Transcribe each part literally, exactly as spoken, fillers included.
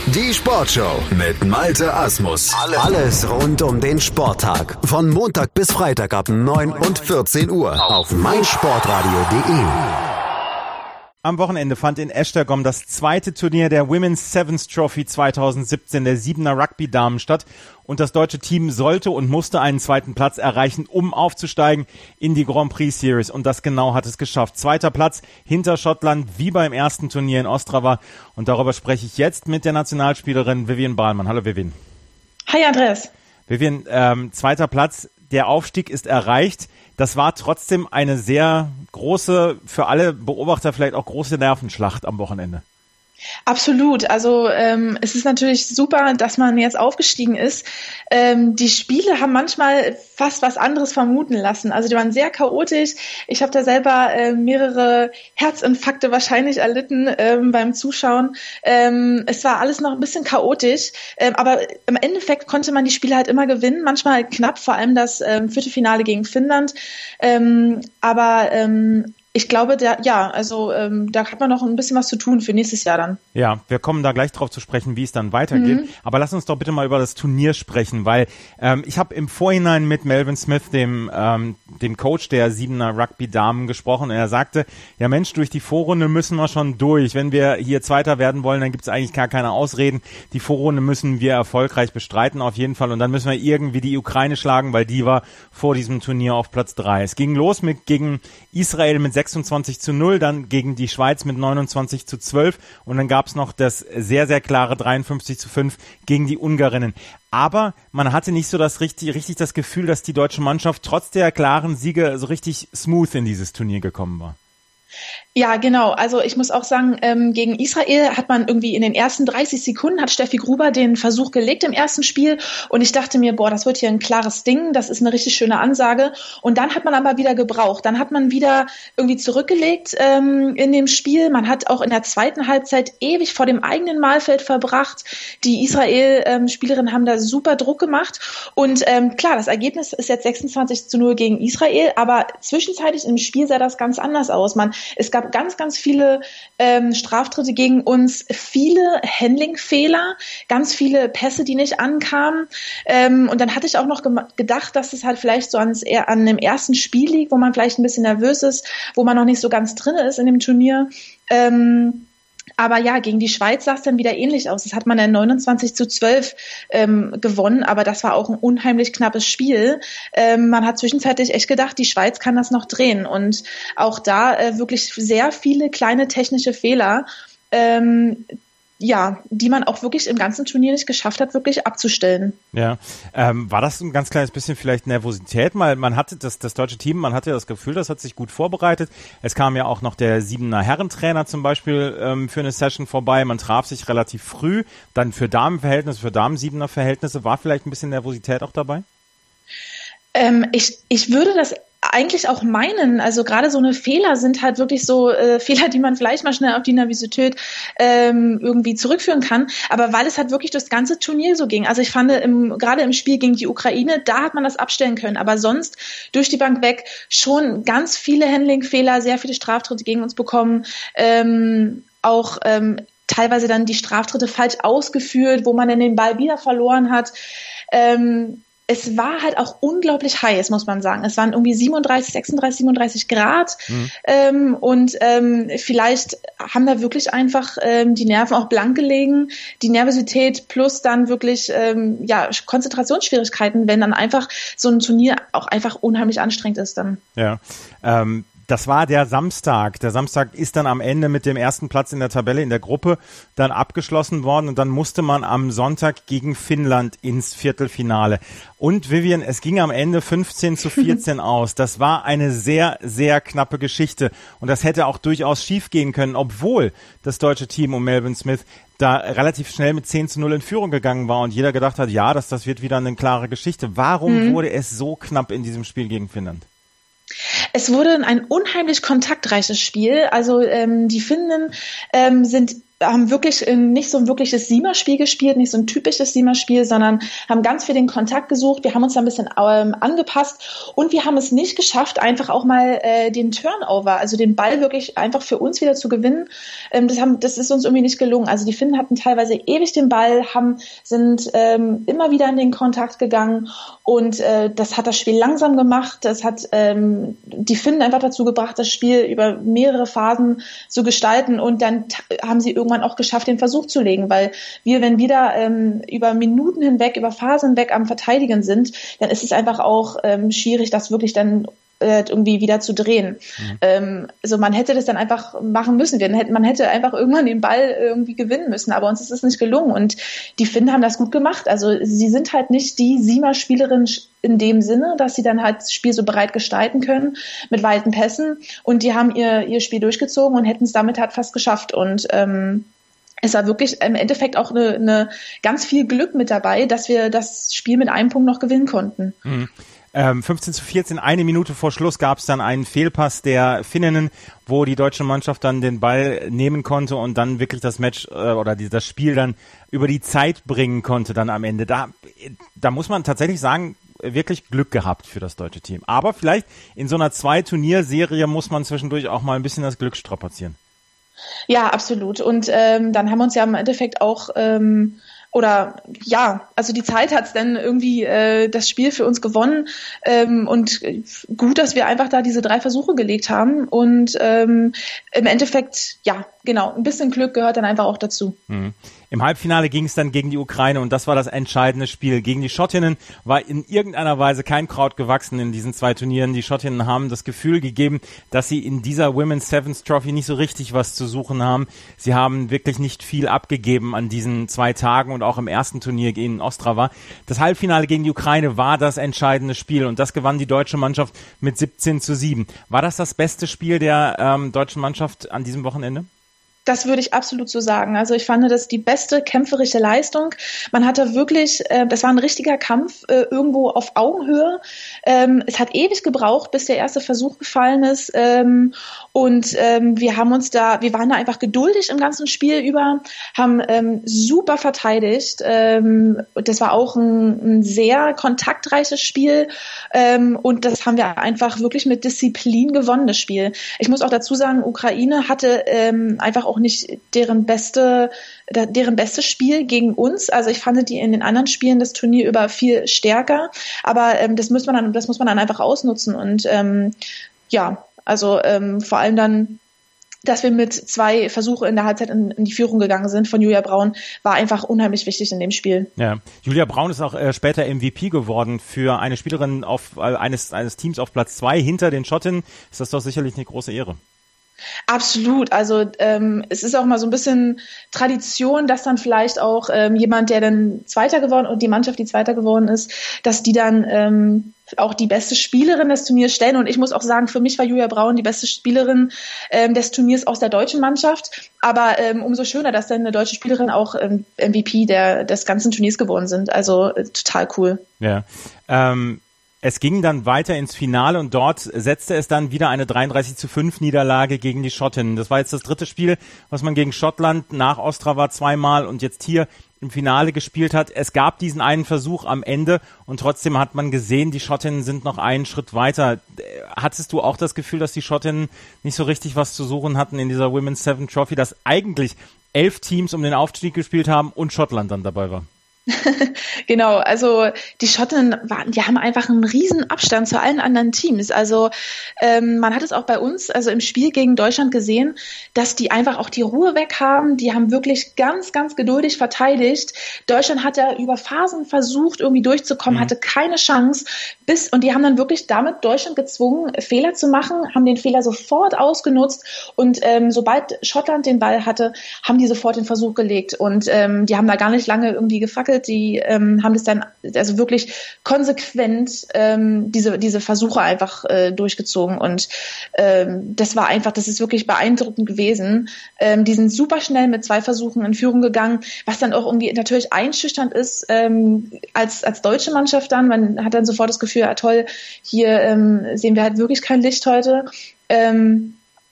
Die Sportshow mit Malte Asmus. Alles rund um den Sporttag. Von Montag bis Freitag ab neun und vierzehn Uhr auf meinsportradio punkt de. Am Wochenende fand in Esztergom das zweite Turnier der Women's Sevens Trophy zwanzig siebzehn der Siebener Rugby-Damen statt und das deutsche Team sollte und musste einen zweiten Platz erreichen, um aufzusteigen in die Grand Prix Series und das genau hat es geschafft. Zweiter Platz hinter Schottland, wie beim ersten Turnier in Ostrava und darüber spreche ich jetzt mit der Nationalspielerin Vivian Bahlmann. Hallo Vivian. Hi Andreas. Vivian, ähm, zweiter Platz, der Aufstieg ist erreicht. Das war trotzdem eine sehr große, für alle Beobachter vielleicht auch große Nervenschlacht am Wochenende. Absolut. Also ähm, es ist natürlich super, dass man jetzt aufgestiegen ist. Ähm, die Spiele haben manchmal fast was anderes vermuten lassen. Also die waren sehr chaotisch. Ich habe da selber äh, mehrere Herzinfarkte wahrscheinlich erlitten ähm, beim Zuschauen. Ähm, es war alles noch ein bisschen chaotisch, ähm, aber im Endeffekt konnte man die Spiele halt immer gewinnen. Manchmal knapp, vor allem das ähm, Viertelfinale gegen Finnland. Ähm, aber ähm, Ich glaube, der, ja, also ähm, da hat man noch ein bisschen was zu tun für nächstes Jahr dann. Ja, wir kommen da gleich drauf zu sprechen, wie es dann weitergeht. Mhm. Aber lass uns doch bitte mal über das Turnier sprechen, weil ähm, ich habe im Vorhinein mit Melvin Smith, dem ähm, dem Coach der Siebener Rugby-Damen, gesprochen. Und er sagte, ja Mensch, durch die Vorrunde müssen wir schon durch. Wenn wir hier Zweiter werden wollen, dann gibt es eigentlich gar keine Ausreden. Die Vorrunde müssen wir erfolgreich bestreiten auf jeden Fall. Und dann müssen wir irgendwie die Ukraine schlagen, weil die war vor diesem Turnier auf Platz drei. Es ging los mit gegen Israel mit sechsundzwanzig zu null, dann gegen die Schweiz mit neunundzwanzig zu zwölf und dann gab es noch das sehr, sehr klare dreiundfünfzig zu fünf gegen die Ungarinnen. Aber man hatte nicht so das richtig, richtig das Gefühl, dass die deutsche Mannschaft trotz der klaren Siege so richtig smooth in dieses Turnier gekommen war. Ja, genau. Also ich muss auch sagen, ähm, gegen Israel hat man irgendwie in den ersten dreißig Sekunden hat Steffi Gruber den Versuch gelegt im ersten Spiel und ich dachte mir, boah, das wird hier ein klares Ding, das ist eine richtig schöne Ansage und dann hat man aber wieder gebraucht. Dann hat man wieder irgendwie zurückgelegt ähm, in dem Spiel. Man hat auch in der zweiten Halbzeit ewig vor dem eigenen Mahlfeld verbracht. Die Israel-Spielerinnen ähm, haben da super Druck gemacht und ähm, klar, das Ergebnis ist jetzt sechsundzwanzig zu null gegen Israel, aber zwischenzeitlich im Spiel sah das ganz anders aus. Man, es gab ganz, ganz viele ähm, Straftritte gegen uns, viele Handling-Fehler, ganz viele Pässe, die nicht ankamen. Ähm, und dann hatte ich auch noch ge- gedacht, dass es halt vielleicht so ans, eher an dem ersten Spiel liegt, wo man vielleicht ein bisschen nervös ist, wo man noch nicht so ganz drin ist in dem Turnier. Ähm, Aber ja, gegen die Schweiz sah es dann wieder ähnlich aus. Das hat man dann neunundzwanzig zu zwölf ähm, gewonnen, aber das war auch ein unheimlich knappes Spiel. Ähm, man hat zwischenzeitlich echt gedacht, die Schweiz kann das noch drehen. Und auch da äh, wirklich sehr viele kleine technische Fehler, ähm, ja, die man auch wirklich im ganzen Turnier nicht geschafft hat, wirklich abzustellen. Ja, ähm, war das ein ganz kleines bisschen vielleicht Nervosität? Mal, man hatte das, das deutsche Team, man hatte das Gefühl, das hat sich gut vorbereitet. Es kam ja auch noch der Siebener Herrentrainer zum Beispiel ähm, für eine Session vorbei. Man traf sich relativ früh. Dann für Damenverhältnisse, für Damen-Siebener Verhältnisse, war vielleicht ein bisschen Nervosität auch dabei? Ähm, ich, ich würde das eigentlich auch meinen, also gerade so eine Fehler sind halt wirklich so äh, Fehler, die man vielleicht mal schnell auf die Nervosität ähm, irgendwie zurückführen kann, aber weil es halt wirklich das ganze Turnier so ging, also ich fand im, gerade im Spiel gegen die Ukraine, da hat man das abstellen können, aber sonst durch die Bank weg schon ganz viele Handling-Fehler, sehr viele Straftritte gegen uns bekommen, ähm, auch ähm, teilweise dann die Straftritte falsch ausgeführt, wo man dann den Ball wieder verloren hat. ähm, Es war halt auch unglaublich heiß, muss man sagen. Es waren irgendwie siebenunddreißig, sechsunddreißig, siebenunddreißig Grad. Mhm. Ähm, und ähm, vielleicht haben da wirklich einfach ähm, die Nerven auch blank gelegen. Die Nervosität plus dann wirklich ähm, ja Konzentrationsschwierigkeiten, wenn dann einfach so ein Turnier auch einfach unheimlich anstrengend ist dann. Ja, ähm das war der Samstag. Der Samstag ist dann am Ende mit dem ersten Platz in der Tabelle in der Gruppe dann abgeschlossen worden und dann musste man am Sonntag gegen Finnland ins Viertelfinale. Und Vivian, es ging am Ende fünfzehn zu vierzehn aus. Das war eine sehr, sehr knappe Geschichte und das hätte auch durchaus schief gehen können, obwohl das deutsche Team um Melvin Smith da relativ schnell mit zehn zu null in Führung gegangen war und jeder gedacht hat, ja, das, das wird wieder eine klare Geschichte. Warum mhm. wurde es so knapp in diesem Spiel gegen Finnland? Es wurde ein unheimlich kontaktreiches Spiel. Also ähm, die Finnen ähm, sind haben wirklich nicht so ein wirkliches Siemer-Spiel gespielt, nicht so ein typisches Siemer-Spiel, sondern haben ganz viel den Kontakt gesucht. Wir haben uns da ein bisschen ähm, angepasst und wir haben es nicht geschafft, einfach auch mal äh, den Turnover, also den Ball wirklich einfach für uns wieder zu gewinnen. Ähm, das, haben, das ist uns irgendwie nicht gelungen. Also die Finnen hatten teilweise ewig den Ball, haben, sind ähm, immer wieder in den Kontakt gegangen und äh, das hat das Spiel langsam gemacht. Das hat ähm, die Finnen einfach dazu gebracht, das Spiel über mehrere Phasen zu gestalten und dann t- haben sie irgendwann auch geschafft, den Versuch zu legen, weil wir, wenn wir da ähm, über Minuten hinweg, über Phasen hinweg am Verteidigen sind, dann ist es einfach auch ähm, schwierig, das wirklich dann äh, irgendwie wieder zu drehen. Mhm. Ähm, also man hätte das dann einfach machen müssen. Wir hätten, man hätte einfach irgendwann den Ball irgendwie gewinnen müssen, aber uns ist es nicht gelungen und die Finnen haben das gut gemacht. Also sie sind halt nicht die Siemer-Spielerin in dem Sinne, dass sie dann halt das Spiel so breit gestalten können mit weiten Pässen und die haben ihr ihr Spiel durchgezogen und hätten es damit halt fast geschafft und ähm, es war wirklich im Endeffekt auch eine, eine ganz viel Glück mit dabei, dass wir das Spiel mit einem Punkt noch gewinnen konnten. Mhm. Ähm, fünfzehn zu vierzehn, eine Minute vor Schluss gab es dann einen Fehlpass der Finninnen, wo die deutsche Mannschaft dann den Ball nehmen konnte und dann wirklich das Match äh, oder die, das Spiel dann über die Zeit bringen konnte dann am Ende. Da, da muss man tatsächlich sagen, wirklich Glück gehabt für das deutsche Team. Aber vielleicht in so einer Zwei-Turnierserie muss man zwischendurch auch mal ein bisschen das Glück strapazieren. Ja, absolut. Und ähm, dann haben wir uns ja im Endeffekt auch ähm, oder ja, also die Zeit hat's dann irgendwie äh, das Spiel für uns gewonnen ähm, und gut, dass wir einfach da diese drei Versuche gelegt haben und ähm, im Endeffekt, ja, genau, ein bisschen Glück gehört dann einfach auch dazu. Mhm. Im Halbfinale ging es dann gegen die Ukraine und das war das entscheidende Spiel. Gegen die Schottinnen war in irgendeiner Weise kein Kraut gewachsen in diesen zwei Turnieren. Die Schottinnen haben das Gefühl gegeben, dass sie in dieser Women's Sevens Trophy nicht so richtig was zu suchen haben. Sie haben wirklich nicht viel abgegeben an diesen zwei Tagen und auch im ersten Turnier gegen Ostrava. Das Halbfinale gegen die Ukraine war das entscheidende Spiel und das gewann die deutsche Mannschaft mit siebzehn zu sieben. War das das beste Spiel der ähm, deutschen Mannschaft an diesem Wochenende? Das würde ich absolut so sagen. Also ich fand das die beste kämpferische Leistung. Man hatte wirklich, äh, das war ein richtiger Kampf äh, irgendwo auf Augenhöhe. Ähm, es hat ewig gebraucht, bis der erste Versuch gefallen ist. Ähm, und ähm, wir haben uns da, wir waren da einfach geduldig im ganzen Spiel über, haben ähm, super verteidigt. Ähm, das war auch ein, ein sehr kontaktreiches Spiel. Ähm, und das haben wir einfach wirklich mit Disziplin gewonnen, das Spiel. Ich muss auch dazu sagen, Ukraine hatte ähm, einfach auch nicht deren beste, deren bestes Spiel gegen uns. Also ich fand die in den anderen Spielen das Turnier über viel stärker. Aber ähm, das muss man dann, das muss man dann einfach ausnutzen. Und ähm, ja, also ähm, vor allem dann, dass wir mit zwei Versuchen in der Halbzeit in, in die Führung gegangen sind von Julia Braun, war einfach unheimlich wichtig in dem Spiel. Ja, Julia Braun ist auch äh, später M V P geworden für eine Spielerin auf äh, eines eines Teams auf Platz zwei hinter den Schottinnen. Ist das doch sicherlich eine große Ehre. Absolut. Also ähm, es ist auch mal so ein bisschen Tradition, dass dann vielleicht auch ähm, jemand, der dann Zweiter geworden und die Mannschaft, die Zweiter geworden ist, dass die dann ähm, auch die beste Spielerin des Turniers stellen. Und ich muss auch sagen, für mich war Julia Braun die beste Spielerin ähm, des Turniers aus der deutschen Mannschaft. Aber ähm, umso schöner, dass dann eine deutsche Spielerin auch ähm, M V P der, des ganzen Turniers geworden sind. Also äh, total cool. Ja. Ähm Es ging dann weiter ins Finale und dort setzte es dann wieder eine dreiunddreißig zu fünf Niederlage gegen die Schottinnen. Das war jetzt das dritte Spiel, was man gegen Schottland nach Ostrava zweimal und jetzt hier im Finale gespielt hat. Es gab diesen einen Versuch am Ende und trotzdem hat man gesehen, die Schottinnen sind noch einen Schritt weiter. Hattest du auch das Gefühl, dass die Schottinnen nicht so richtig was zu suchen hatten in dieser Women's Seven Trophy, dass eigentlich elf Teams um den Aufstieg gespielt haben und Schottland dann dabei war? Genau, also die Schotten waren, die haben einfach einen riesen Abstand zu allen anderen Teams. Also ähm, man hat es auch bei uns, also im Spiel gegen Deutschland gesehen, dass die einfach auch die Ruhe weg haben. Die haben wirklich ganz, ganz geduldig verteidigt. Deutschland hat ja über Phasen versucht, irgendwie durchzukommen, mhm. hatte keine Chance. Bis und die haben dann wirklich damit Deutschland gezwungen, Fehler zu machen, haben den Fehler sofort ausgenutzt und ähm, sobald Schottland den Ball hatte, haben die sofort den Versuch gelegt und ähm, die haben da gar nicht lange irgendwie gefackelt. Die ähm, haben das dann also wirklich konsequent ähm, diese diese Versuche einfach äh, durchgezogen und ähm, das war einfach, das ist wirklich beeindruckend gewesen. Ähm, die sind super schnell mit zwei Versuchen in Führung gegangen, was dann auch irgendwie natürlich einschüchternd ist ähm, als als deutsche Mannschaft dann. Man hat dann sofort das Gefühl, ja toll, hier ähm, sehen wir halt wirklich kein Licht heute. Ähm,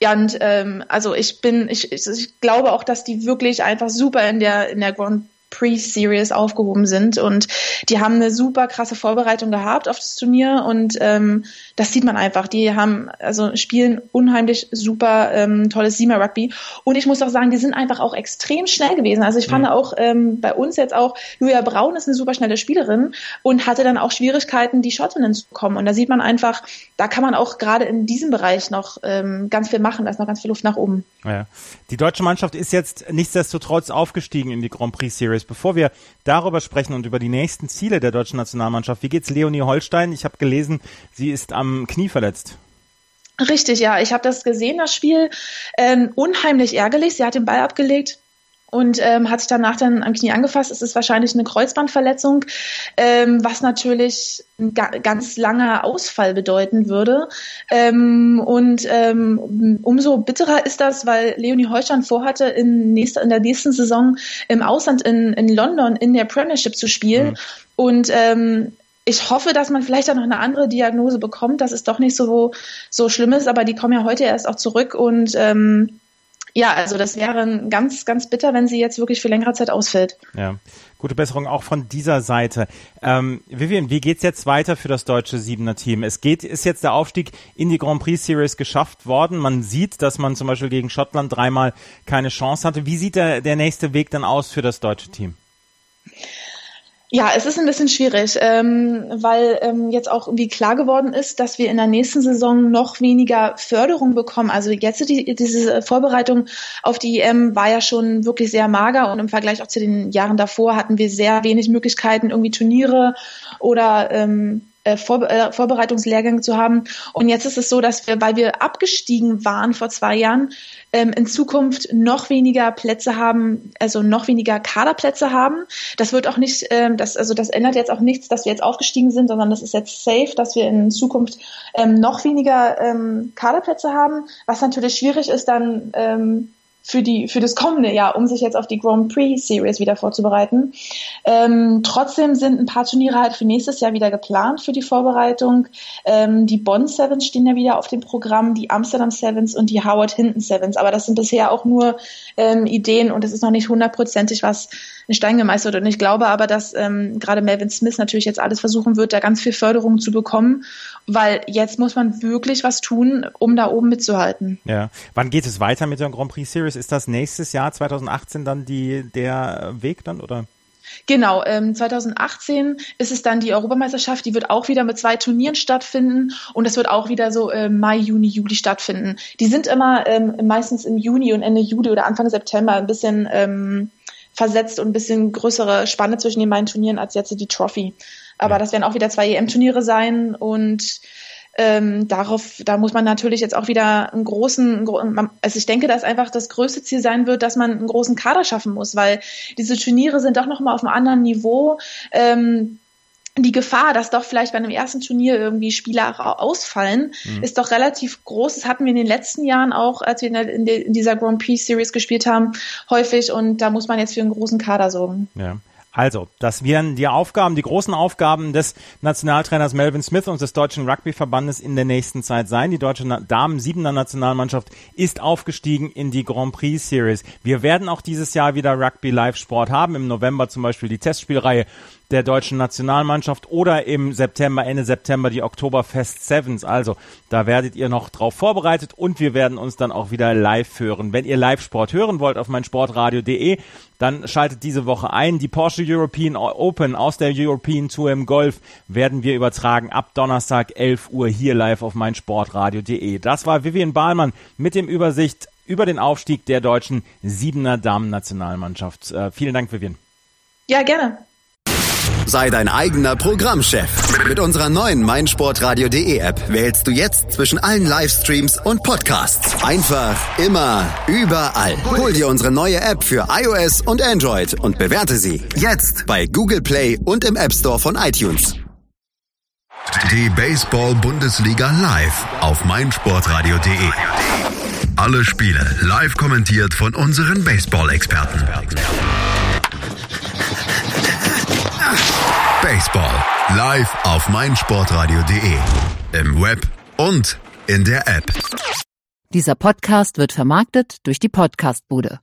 Ja, und ähm, also ich bin, ich, ich, ich glaube auch, dass die wirklich einfach super in der in der Grand Pre-Series aufgehoben sind und die haben eine super krasse Vorbereitung gehabt auf das Turnier und ähm, das sieht man einfach. Die haben also spielen unheimlich super ähm, tolles Siemer Rugby und ich muss auch sagen, die sind einfach auch extrem schnell gewesen. Also ich fand mhm. auch ähm, bei uns jetzt auch Julia Braun ist eine super schnelle Spielerin und hatte dann auch Schwierigkeiten, die Schottinnen zu kommen. Und da sieht man einfach, da kann man auch gerade in diesem Bereich noch ähm, ganz viel machen. Da ist noch ganz viel Luft nach oben. Ja. Die deutsche Mannschaft ist jetzt nichtsdestotrotz aufgestiegen in die Grand Prix Series. Bevor wir darüber sprechen und über die nächsten Ziele der deutschen Nationalmannschaft, wie geht's Leonie Holstein? Ich habe gelesen, sie ist am Knie verletzt. Richtig, ja. Ich habe das gesehen, das Spiel. Ähm, unheimlich ärgerlich. Sie hat den Ball abgelegt und ähm, hat sich danach dann am Knie angefasst. Es ist wahrscheinlich eine Kreuzbandverletzung, ähm, was natürlich ein ga- ganz langer Ausfall bedeuten würde. Ähm, und ähm, umso bitterer ist das, weil Leonie Holstein vorhatte, in, nächster, in der nächsten Saison im Ausland in, in London in der Premiership zu spielen. Mhm. Und ähm, ich hoffe, dass man vielleicht auch noch eine andere Diagnose bekommt, dass es doch nicht so, so schlimm ist. Aber die kommen ja heute erst auch zurück und ähm, ja, also das wäre ganz, ganz bitter, wenn sie jetzt wirklich für längere Zeit ausfällt. Ja, gute Besserung auch von dieser Seite. Ähm, Vivian, wie geht's jetzt weiter für das deutsche Siebener-Team? Es geht, ist jetzt der Aufstieg in die Grand Prix Series geschafft worden. Man sieht, dass man zum Beispiel gegen Schottland dreimal keine Chance hatte. Wie sieht der, der nächste Weg dann aus für das deutsche Team? Ja, es ist ein bisschen schwierig, ähm, weil ähm, jetzt auch irgendwie klar geworden ist, dass wir in der nächsten Saison noch weniger Förderung bekommen. Also jetzt die, diese Vorbereitung auf die E M war ja schon wirklich sehr mager und im Vergleich auch zu den Jahren davor hatten wir sehr wenig Möglichkeiten, irgendwie Turniere oder ähm, Vor- äh, Vorbereitungslehrgänge zu haben. Und jetzt ist es so, dass wir, weil wir abgestiegen waren vor zwei Jahren, ähm, in Zukunft noch weniger Plätze haben, also noch weniger Kaderplätze haben. Das wird auch nicht, ähm, das, also das ändert jetzt auch nichts, dass wir jetzt aufgestiegen sind, sondern das ist jetzt safe, dass wir in Zukunft ähm, noch weniger ähm, Kaderplätze haben, was natürlich schwierig ist dann ähm, für die für das kommende Jahr, um sich jetzt auf die Grand Prix Series wieder vorzubereiten. Ähm, trotzdem sind ein paar Turniere halt für nächstes Jahr wieder geplant für die Vorbereitung. Ähm, die Bonn Sevens stehen ja wieder auf dem Programm, die Amsterdam Sevens und die Howard Hinton Sevens. Aber das sind bisher auch nur ähm, Ideen und es ist noch nicht hundertprozentig was in Stein gemeißelt. Und ich glaube aber, dass ähm, gerade Melvin Smith natürlich jetzt alles versuchen wird, da ganz viel Förderung zu bekommen, weil jetzt muss man wirklich was tun, um da oben mitzuhalten. Ja. Wann geht es weiter mit der Grand Prix Series? Ist das nächstes Jahr, zwanzig achtzehn, dann die, der Weg dann, oder? Genau, ähm, zwanzig achtzehn ist es dann die Europameisterschaft, die wird auch wieder mit zwei Turnieren stattfinden und das wird auch wieder so äh, Mai, Juni, Juli stattfinden. Die sind immer ähm, meistens im Juni und Ende Juli oder Anfang September ein bisschen ähm, versetzt und ein bisschen größere Spanne zwischen den beiden Turnieren als jetzt die Trophy. Aber ja, das werden auch wieder zwei E M-Turniere sein und Ähm, darauf, da muss man natürlich jetzt auch wieder einen großen, also ich denke, dass einfach das größte Ziel sein wird, dass man einen großen Kader schaffen muss, weil diese Turniere sind doch nochmal auf einem anderen Niveau. Ähm, die Gefahr, dass doch vielleicht bei einem ersten Turnier irgendwie Spieler ausfallen, mhm. ist doch relativ groß. Das hatten wir in den letzten Jahren auch, als wir in, der, in, der, in dieser Grand Prix Series gespielt haben, häufig und da muss man jetzt für einen großen Kader sorgen. Ja. Also, das wären die Aufgaben, die großen Aufgaben des Nationaltrainers Melvin Smith und des Deutschen Rugbyverbandes in der nächsten Zeit sein. Die deutsche Damen-Siebener-Nationalmannschaft ist aufgestiegen in die Grand Prix Series. Wir werden auch dieses Jahr wieder Rugby-Live-Sport haben. Im November zum Beispiel die Testspielreihe der deutschen Nationalmannschaft oder im September, Ende September die Oktoberfest Sevens. Also, da werdet ihr noch drauf vorbereitet und wir werden uns dann auch wieder live hören. Wenn ihr Live-Sport hören wollt auf meinsportradio punkt de, dann schaltet diese Woche ein. Die Porsche European Open aus der European Tour im Golf werden wir übertragen ab Donnerstag elf Uhr hier live auf meinsportradio punkt de. Das war Vivian Bahlmann mit dem Übersicht über den Aufstieg der deutschen Siebener Damen-Nationalmannschaft. Äh, vielen Dank, Vivian. Ja, gerne. Sei dein eigener Programmchef. Mit unserer neuen meinsportradio punkt de App wählst du jetzt zwischen allen Livestreams und Podcasts. Einfach, immer, überall. Hol dir unsere neue App für iOS und Android und bewerte sie jetzt bei Google Play und im App Store von iTunes. Die Baseball-Bundesliga live auf meinsportradio punkt de. Alle Spiele live kommentiert von unseren Baseball-Experten. Baseball live auf meinsportradio punkt de, im Web und in der App. Dieser Podcast wird vermarktet durch die Podcastbude.